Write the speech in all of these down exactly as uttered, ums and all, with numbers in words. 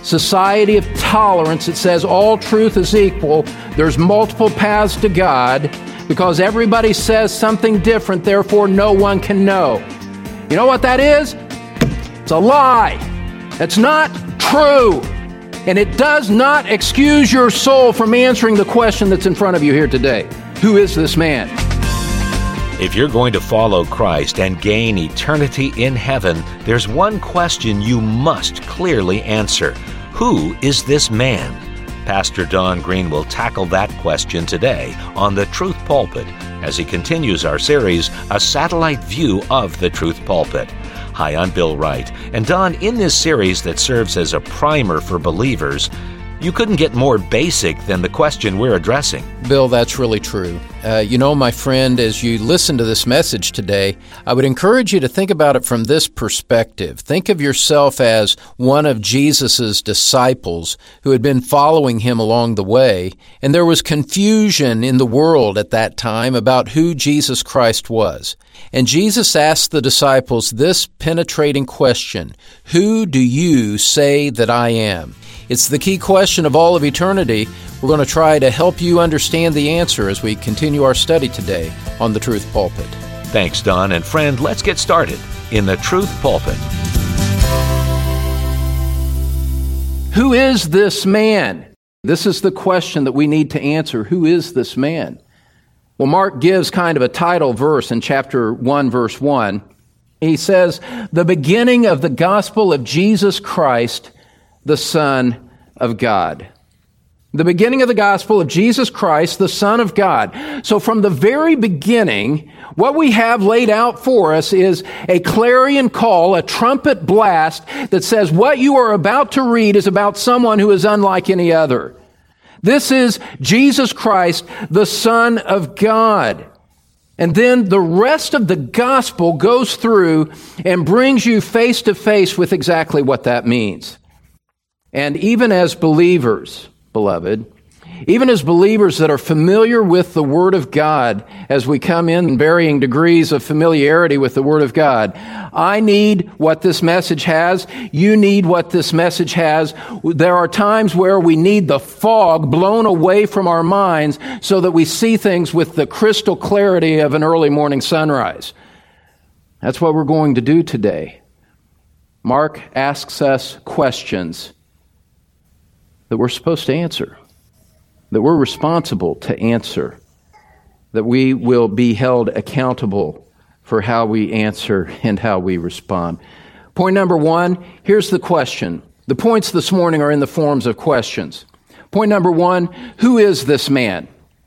society of tolerance that says all truth is equal. There's multiple paths to God. Because everybody says something different, therefore no one can know. You know what that is? It's a lie. That's not true. And it does not excuse your soul from answering the question that's in front of you here today. Who is this man? If you're going to follow Christ and gain eternity in heaven, there's one question you must clearly answer. Who is this man? Pastor Don Green will tackle that question today on The Truth Pulpit as he continues our series, A Satellite View of the Truth Pulpit. Hi, I'm Bill Wright. And Don, in this series that serves as a primer for believers, you couldn't get more basic than the question we're addressing. Bill, that's really true. Uh, you know, my friend, as you listen to this message today, I would encourage you to think about it from this perspective. Think of yourself as one of Jesus' disciples who had been following him along the way, and there was confusion in the world at that time about who Jesus Christ was. And Jesus asked the disciples this penetrating question, "Who do you say that I am?" It's the key question of all of eternity. We're going to try to help you understand the answer as we continue our study today on The Truth Pulpit. Thanks, Don. And friend, let's get started in The Truth Pulpit. Who is this man? This is the question that we need to answer. Who is this man? Well, Mark gives kind of a title verse in chapter one, verse one. He says, "The beginning of the gospel of Jesus Christ, the Son of God." The beginning of the gospel of Jesus Christ, the Son of God. So from the very beginning, what we have laid out for us is a clarion call, a trumpet blast that says what you are about to read is about someone who is unlike any other. This is Jesus Christ, the Son of God. And then the rest of the gospel goes through and brings you face to face with exactly what that means. And even as believers, beloved, even as believers that are familiar with the Word of God, as we come in varying degrees of familiarity with the Word of God, I need what this message has. You need what this message has. There are times where we need the fog blown away from our minds so that we see things with the crystal clarity of an early morning sunrise. That's what we're going to do today. Mark asks us questions that we're supposed to answer, that we're responsible to answer, that we will be held accountable for how we answer and how we respond. Point number one, here's the question. The points this morning are in the forms of questions. Point number one, who is this man?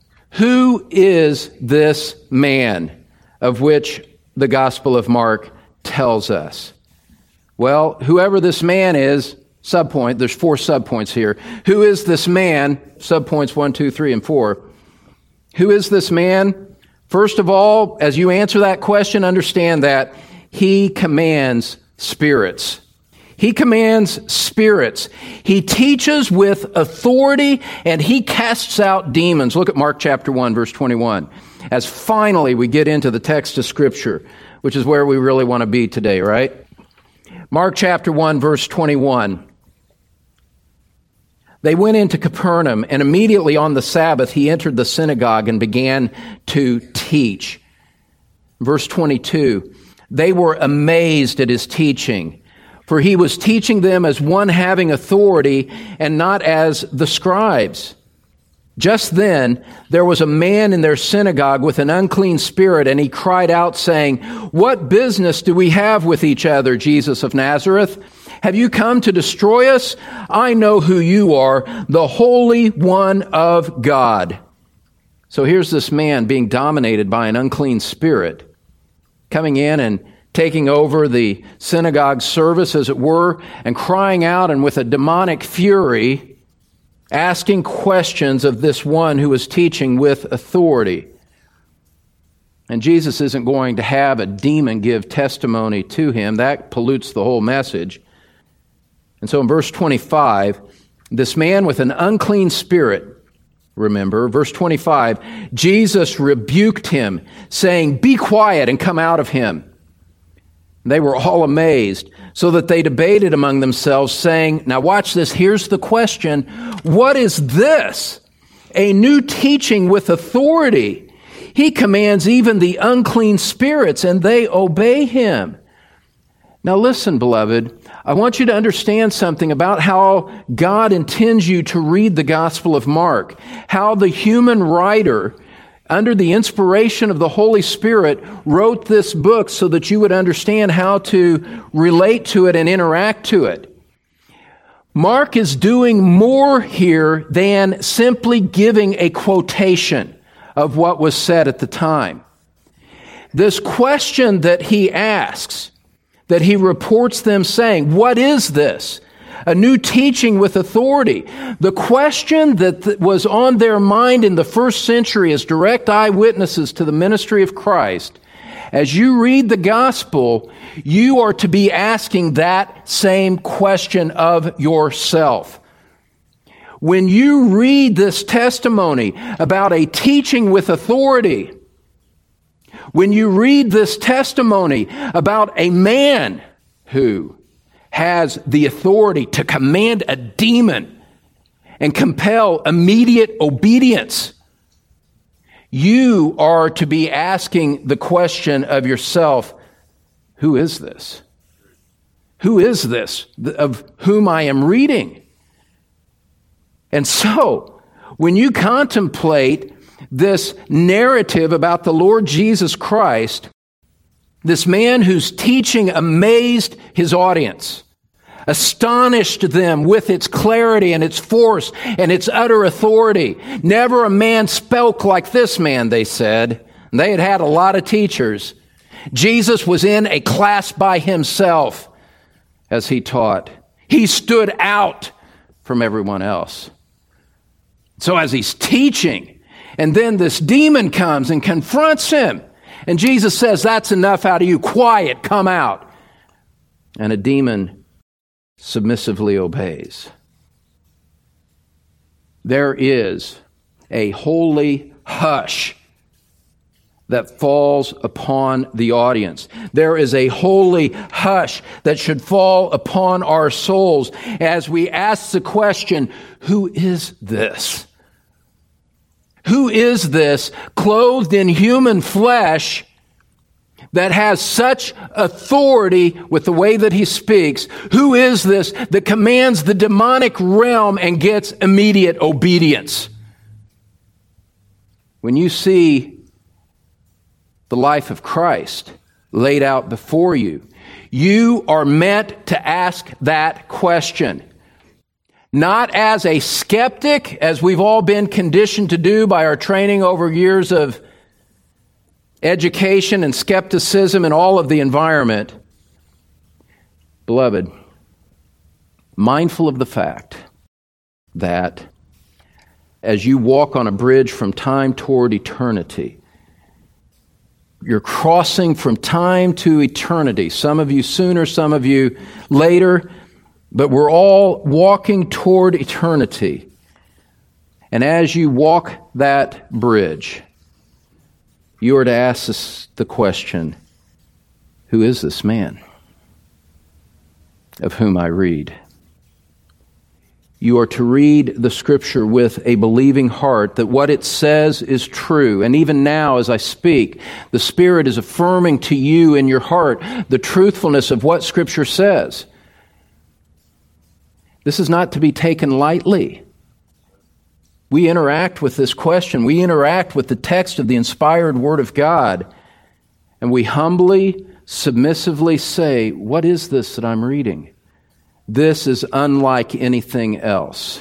Who is this man of which the Gospel of Mark tells us? Well, whoever this man is, subpoint, there's four subpoints here. Who is this man? Subpoints one, two, three, and four. Who is this man? First of all, as you answer that question, understand that he commands spirits. He commands spirits. He teaches with authority, and he casts out demons. Look at Mark chapter one, verse twenty-one. As finally we get into the text of Scripture, which is where we really want to be today, right? Mark chapter one, verse twenty-one. They went into Capernaum, and immediately on the Sabbath he entered the synagogue and began to teach. Verse twenty-two, they were amazed at his teaching, for he was teaching them as one having authority and not as the scribes. Just then, there was a man in their synagogue with an unclean spirit, and he cried out, saying, "What business do we have with each other, Jesus of Nazareth? Have you come to destroy us? I know who you are, the Holy One of God." So here's this man being dominated by an unclean spirit, coming in and taking over the synagogue service, as it were, and crying out and with a demonic fury, asking questions of this one who is teaching with authority. And Jesus isn't going to have a demon give testimony to him. That pollutes the whole message. And so in verse twenty-five, this man with an unclean spirit, remember, verse twenty-five, Jesus rebuked him, saying, "Be quiet and come out of him." They were all amazed, so that they debated among themselves, saying, now watch this, here's the question, what is this? A new teaching with authority. He commands even the unclean spirits, and they obey him. Now listen, beloved, I want you to understand something about how God intends you to read the Gospel of Mark, how the human writer, under the inspiration of the Holy Spirit, wrote this book so that you would understand how to relate to it and interact to it. Mark is doing more here than simply giving a quotation of what was said at the time. This question that he asks, that he reports them saying, what is this? A new teaching with authority. The question that th- was on their mind in the first century as direct eyewitnesses to the ministry of Christ, as you read the gospel, you are to be asking that same question of yourself. When you read this testimony about a teaching with authority, when you read this testimony about a man who has the authority to command a demon and compel immediate obedience, you are to be asking the question of yourself, who is this? Who is this of whom I am reading? And so, when you contemplate this narrative about the Lord Jesus Christ, this man whose teaching amazed his audience, astonished them with its clarity and its force and its utter authority. Never a man spoke like this man, they said. And they had had a lot of teachers. Jesus was in a class by himself as he taught. He stood out from everyone else. So as he's teaching, and then this demon comes and confronts him, and Jesus says, that's enough out of you. Quiet, come out. And a demon submissively obeys. There is a holy hush that falls upon the audience. There is a holy hush that should fall upon our souls as we ask the question, who is this? Who is this clothed in human flesh that has such authority with the way that he speaks? Who is this that commands the demonic realm and gets immediate obedience? When you see the life of Christ laid out before you, you are meant to ask that question. Not as a skeptic, as we've all been conditioned to do by our training over years of education and skepticism and all of the environment. Beloved, mindful of the fact that as you walk on a bridge from time toward eternity, you're crossing from time to eternity. Some of you sooner, some of you later, but we're all walking toward eternity. And as you walk that bridge, you are to ask this, the question, who is this man of whom I read? You are to read the Scripture with a believing heart that what it says is true. And even now, as I speak, the Spirit is affirming to you in your heart the truthfulness of what Scripture says. This is not to be taken lightly. We interact with this question. We interact with the text of the inspired Word of God. And we humbly, submissively say, what is this that I'm reading? This is unlike anything else.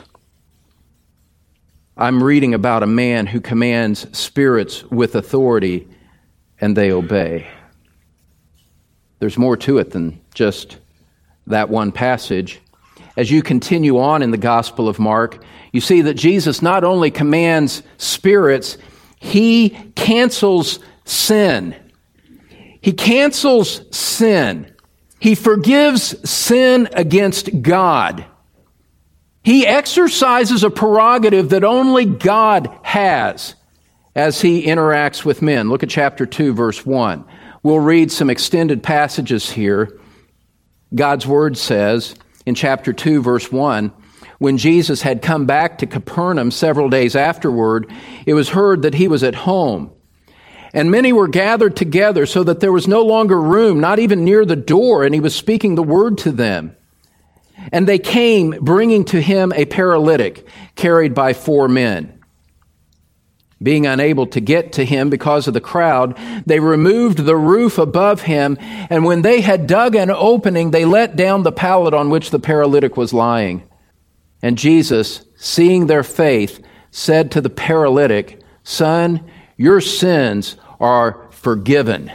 I'm reading about a man who commands spirits with authority, and they obey. There's more to it than just that one passage. As you continue on in the Gospel of Mark, you see that Jesus not only commands spirits, he cancels sin. He cancels sin. He forgives sin against God. He exercises a prerogative that only God has as he interacts with men. Look at chapter two, verse one. We'll read some extended passages here. God's Word says in chapter two, verse one, when Jesus had come back to Capernaum several days afterward, it was heard that he was at home. And many were gathered together so that there was no longer room, not even near the door, and he was speaking the word to them. And they came, bringing to him a paralytic, carried by four men. Being unable to get to him because of the crowd, they removed the roof above him, and when they had dug an opening, they let down the pallet on which the paralytic was lying. And Jesus, seeing their faith, said to the paralytic, "Son, your sins are forgiven."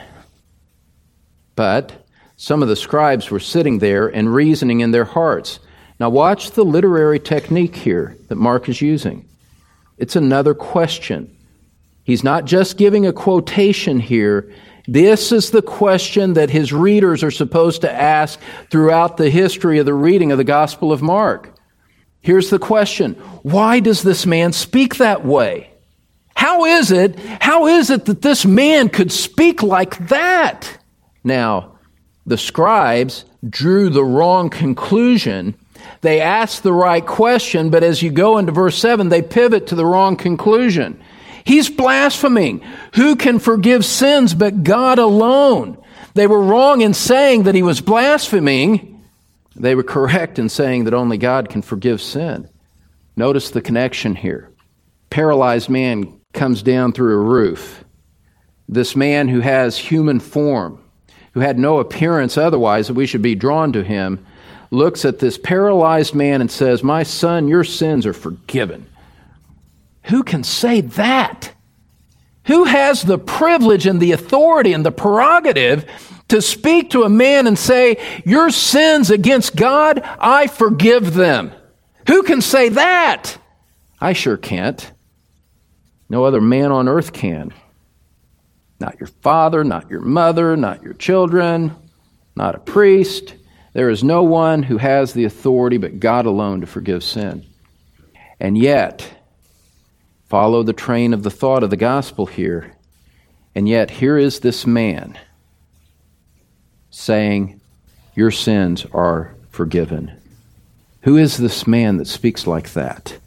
But some of the scribes were sitting there and reasoning in their hearts. Now watch the literary technique here that Mark is using. It's another question. He's not just giving a quotation here. This is the question that his readers are supposed to ask throughout the history of the reading of the Gospel of Mark. Here's the question. Why does this man speak that way? How is it, how is it that this man could speak like that? Now, the scribes drew the wrong conclusion. They asked the right question, but as you go into verse seven, they pivot to the wrong conclusion. He's blaspheming. Who can forgive sins but God alone? They were wrong in saying that he was blaspheming. They were correct in saying that only God can forgive sin. Notice the connection here. Paralyzed man comes down through a roof. This man who has human form, who had no appearance otherwise that we should be drawn to him, looks at this paralyzed man and says, "My son, your sins are forgiven." Who can say that? Who has the privilege and the authority and the prerogative to speak to a man and say, "Your sins against God, I forgive them"? Who can say that? I sure can't. No other man on earth can. Not your father, not your mother, not your children, not a priest. There is no one who has the authority but God alone to forgive sin. And yet, follow the train of the thought of the gospel here. And yet, here is this man saying, "Your sins are forgiven." Who is this man that speaks like that?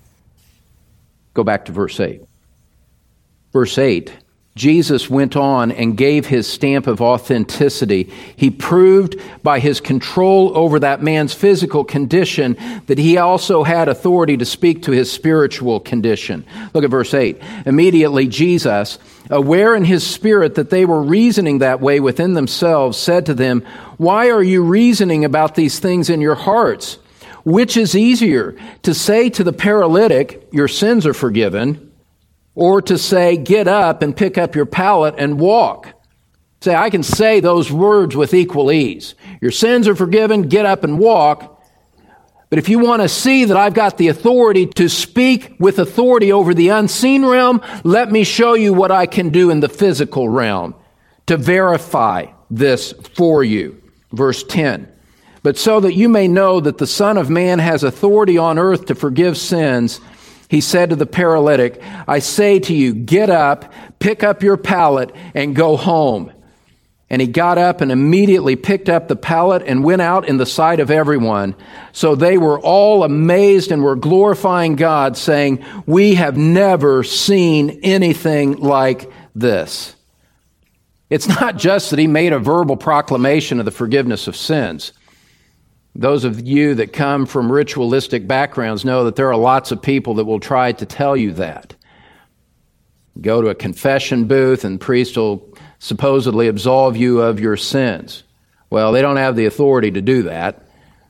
Go back to verse eight. Verse eight, Jesus went on and gave his stamp of authenticity. He proved by his control over that man's physical condition that he also had authority to speak to his spiritual condition. Look at verse eight. Immediately Jesus, aware in his spirit that they were reasoning that way within themselves, said to them, "Why are you reasoning about these things in your hearts? Which is easier, to say to the paralytic, 'Your sins are forgiven,' or to say, 'Get up and pick up your pallet and walk'?" Say, I can say those words with equal ease. Your sins are forgiven, get up and walk. But if you want to see that I've got the authority to speak with authority over the unseen realm, let me show you what I can do in the physical realm to verify this for you. Verse ten. But so that you may know that the Son of Man has authority on earth to forgive sins, he said to the paralytic, I say to you, get up, pick up your pallet, and go home. And he got up and immediately picked up the pallet and went out in the sight of everyone. So they were all amazed and were glorifying God, saying, we have never seen anything like this. It's not just that he made a verbal proclamation of the forgiveness of sins. Those of you that come from ritualistic backgrounds know that there are lots of people that will try to tell you that. Go to a confession booth and the priest will supposedly absolve you of your sins. Well, they don't have the authority to do that.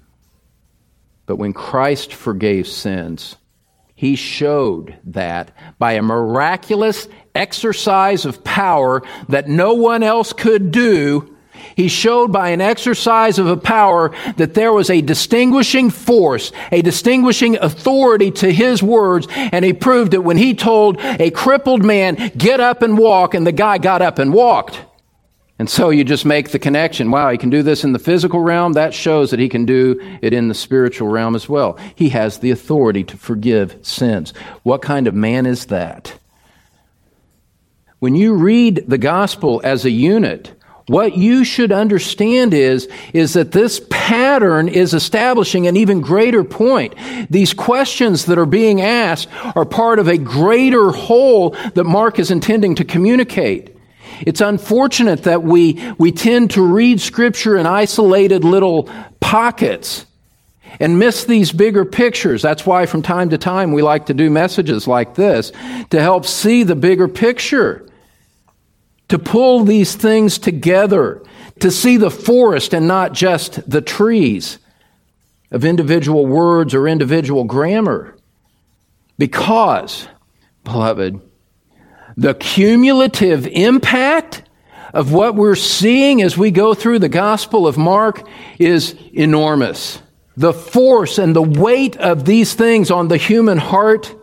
But when Christ forgave sins, he showed that by a miraculous exercise of power that no one else could do. He showed by an exercise of a power that there was a distinguishing force, a distinguishing authority to his words, and he proved it when he told a crippled man, get up and walk, and the guy got up and walked. And so you just make the connection. Wow, he can do this in the physical realm. That shows that he can do it in the spiritual realm as well. He has the authority to forgive sins. What kind of man is that? When you read the gospel as a unit, What you should understand is, is that this pattern is establishing an even greater point. These questions that are being asked are part of a greater whole that Mark is intending to communicate. It's unfortunate that we, we tend to read Scripture in isolated little pockets and miss these bigger pictures. That's why from time to time we like to do messages like this to help see the bigger picture, to pull these things together, to see the forest and not just the trees of individual words or individual grammar. Because, beloved, the cumulative impact of what we're seeing as we go through the Gospel of Mark is enormous. The force and the weight of these things on the human heart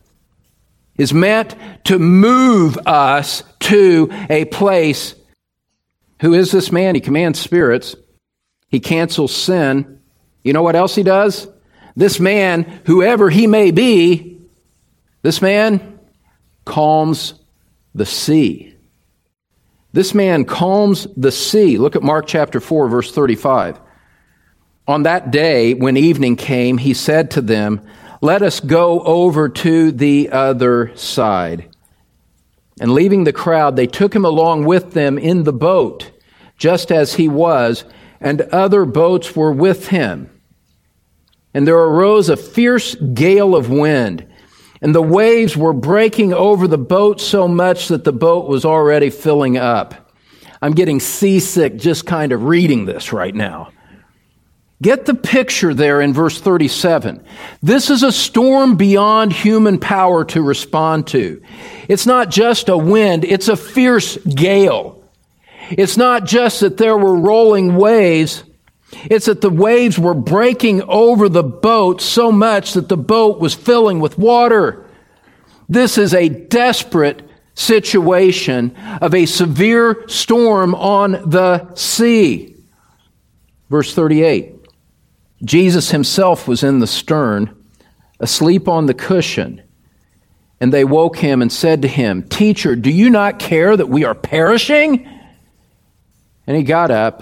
is meant to move us to a place. Who is this man? He commands spirits. He cancels sin. You know what else he does? This man, whoever he may be, this man calms the sea. This man calms the sea. Look at Mark chapter four, verse thirty-five. On that day, when evening came, he said to them, "Let us go over to the other side." And leaving the crowd, they took him along with them in the boat, just as he was, and other boats were with him. And there arose a fierce gale of wind, and the waves were breaking over the boat so much that the boat was already filling up. I'm getting seasick just kind of reading this right now. Get the picture there in verse thirty-seven. This is a storm beyond human power to respond to. It's not just a wind, it's a fierce gale. It's not just that there were rolling waves, it's that the waves were breaking over the boat so much that the boat was filling with water. This is a desperate situation of a severe storm on the sea. Verse thirty-eight. Jesus himself was in the stern, asleep on the cushion. And they woke him and said to him, "Teacher, do you not care that we are perishing?" And he got up,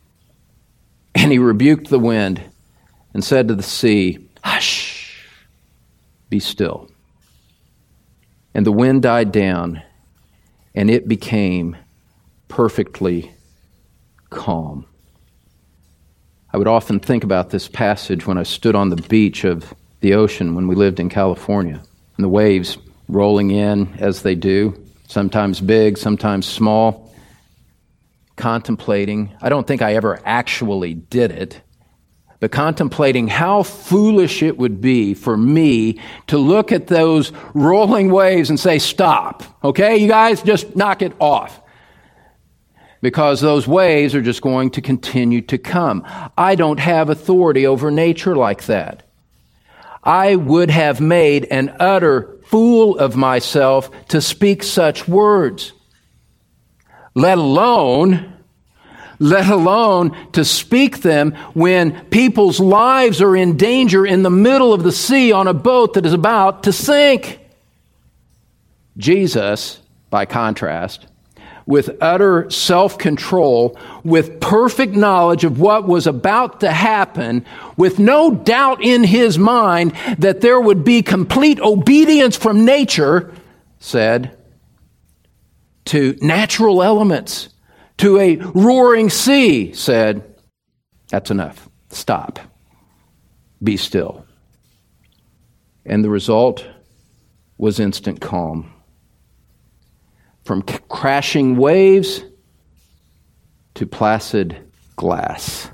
and he rebuked the wind and said to the sea, "Hush, be still." And the wind died down, and it became perfectly calm. I would often think about this passage when I stood on the beach of the ocean when we lived in California, and the waves rolling in as they do, sometimes big, sometimes small, contemplating. I don't think I ever actually did it, but contemplating how foolish it would be for me to look at those rolling waves and say, "Stop, okay? You guys just knock it off." Because those waves are just going to continue to come. I don't have authority over nature like that. I would have made an utter fool of myself to speak such words. Let alone, let alone to speak them when people's lives are in danger in the middle of the sea on a boat that is about to sink. Jesus, by contrast, with utter self-control, with perfect knowledge of what was about to happen, with no doubt in his mind that there would be complete obedience from nature, said, to natural elements, to a roaring sea, said, "That's enough. Stop. Be still." And the result was instant calm. From c- crashing waves to placid glass.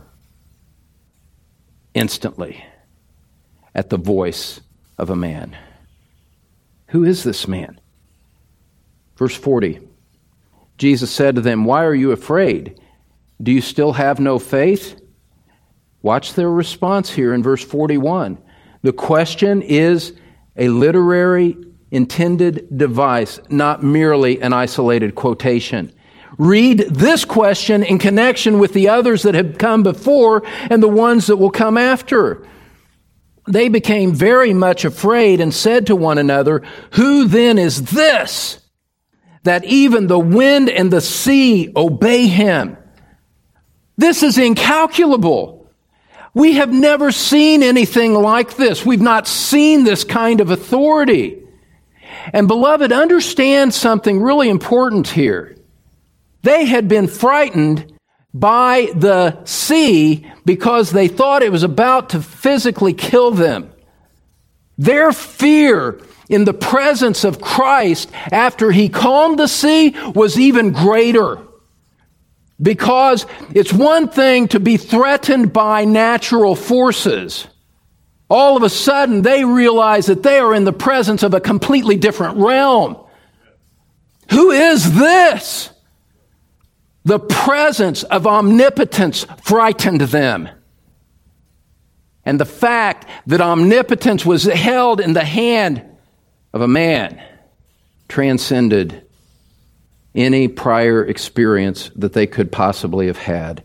Instantly, at the voice of a man. Who is this man? Verse forty. Jesus said to them, "Why are you afraid? Do you still have no faith?" Watch their response here in verse forty-one. The question is a literary intended device, not merely an isolated quotation. Read this question in connection with the others that have come before and the ones that will come after. They became very much afraid and said to one another, "Who then is this, that even the wind and the sea obey him?" This is incalculable. We have never seen anything like this. We've not seen this kind of authority. And beloved, understand something really important here. They had been frightened by the sea because they thought it was about to physically kill them. Their fear in the presence of Christ after he calmed the sea was even greater. Because it's one thing to be threatened by natural forces. All of a sudden, they realize that they are in the presence of a completely different realm. Who is this? The presence of omnipotence frightened them. And the fact that omnipotence was held in the hand of a man transcended any prior experience that they could possibly have had.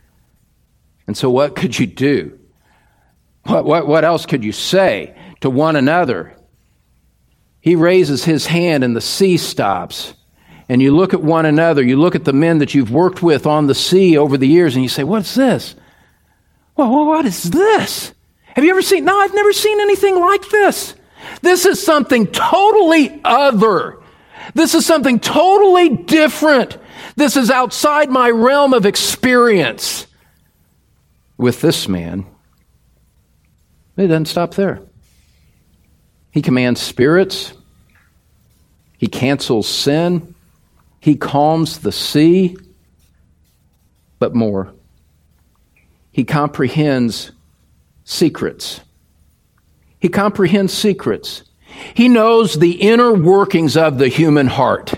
And so what could you do? What, what, what else could you say to one another? He raises his hand and the sea stops. And you look at one another, you look at the men that you've worked with on the sea over the years, and you say, what's this? Well, what is this? Have you ever seen? No, I've never seen anything like this. This is something totally other. This is something totally different. This is outside my realm of experience. With this man, it doesn't stop there. He commands spirits. He cancels sin. He calms the sea. But more, he comprehends secrets. He comprehends secrets. He knows the inner workings of the human heart.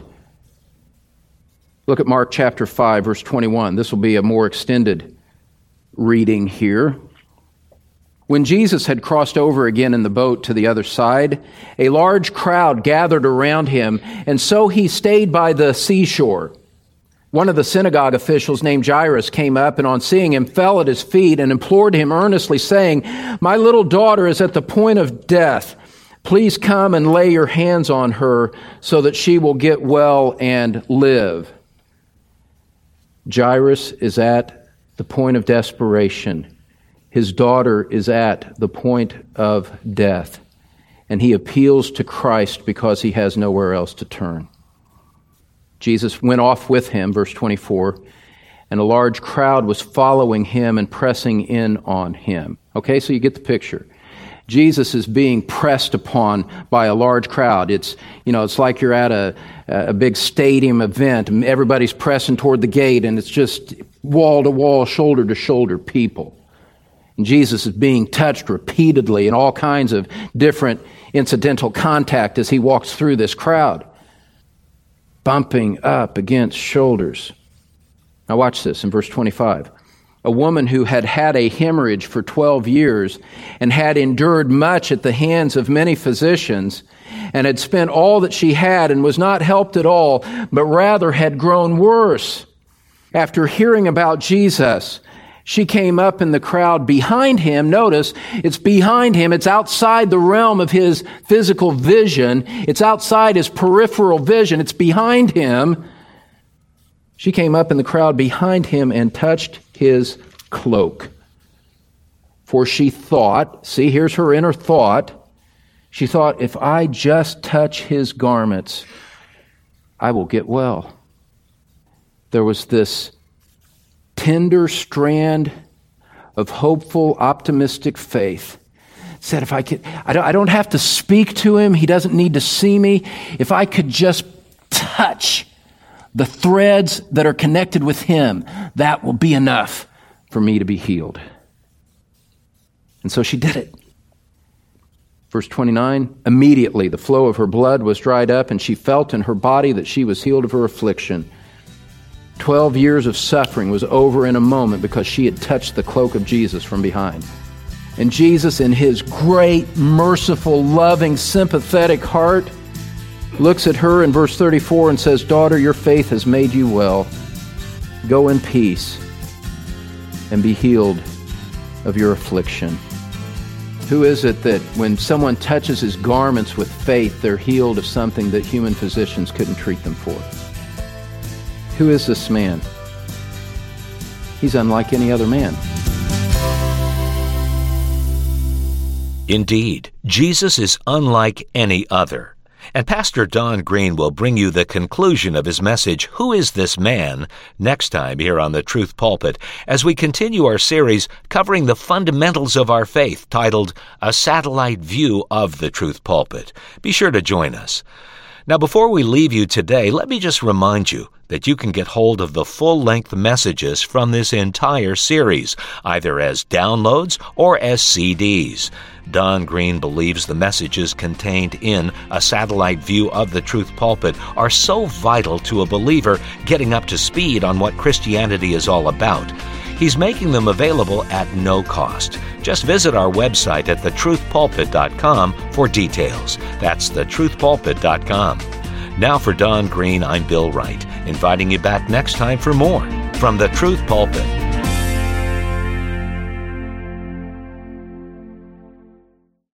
Look at Mark chapter five, verse twenty-one. This will be a more extended reading here. When Jesus had crossed over again in the boat to the other side, a large crowd gathered around him, and so he stayed by the seashore. One of the synagogue officials named Jairus came up and on seeing him fell at his feet and implored him earnestly, saying, "My little daughter is at the point of death. Please come and lay your hands on her so that she will get well and live." Jairus is at the point of desperation. His daughter is at the point of death. And he appeals to Christ because he has nowhere else to turn. Jesus went off with him, verse twenty-four, and a large crowd was following him and pressing in on him. Okay, so you get the picture. Jesus is being pressed upon by a large crowd. It's, you know, it's like you're at a, a big stadium event and everybody's pressing toward the gate and it's just wall to wall, shoulder to shoulder people. And Jesus is being touched repeatedly in all kinds of different incidental contact as he walks through this crowd, bumping up against shoulders. Now watch this in verse twenty-five. A woman who had had a hemorrhage for twelve years and had endured much at the hands of many physicians and had spent all that she had and was not helped at all, but rather had grown worse. After hearing about Jesus, she came up in the crowd behind him. Notice, it's behind him. It's outside the realm of his physical vision. It's outside his peripheral vision. It's behind him. She came up in the crowd behind him and touched his cloak. For she thought, see, here's her inner thought. She thought, if I just touch his garments, I will get well. There was this tender strand of hopeful, optimistic faith. Said, if I could, I don't, I don't have to speak to him. He doesn't need to see me. If I could just touch the threads that are connected with him, that will be enough for me to be healed. And so she did it. Verse twenty-nine, immediately the flow of her blood was dried up, and she felt in her body that she was healed of her affliction. Twelve years of suffering was over in a moment because she had touched the cloak of Jesus from behind. And Jesus, in his great, merciful, loving, sympathetic heart, looks at her in verse thirty-four and says, "Daughter, your faith has made you well. Go in peace and be healed of your affliction." Who is it that when someone touches his garments with faith, they're healed of something that human physicians couldn't treat them for? Who is this man? He's unlike any other man. Indeed, Jesus is unlike any other. And Pastor Don Green will bring you the conclusion of his message, Who is This Man?, next time here on The Truth Pulpit, as we continue our series covering the fundamentals of our faith, titled A Satellite View of the Truth Pulpit. Be sure to join us. Now, before we leave you today, let me just remind you that you can get hold of the full-length messages from this entire series, either as downloads or as C Ds. Don Green believes the messages contained in A Satellite View of the Truth Pulpit are so vital to a believer getting up to speed on what Christianity is all about. He's making them available at no cost. Just visit our website at the truth pulpit dot com for details. That's the truth pulpit dot com. Now for Don Green, I'm Bill Wright, inviting you back next time for more from The Truth Pulpit.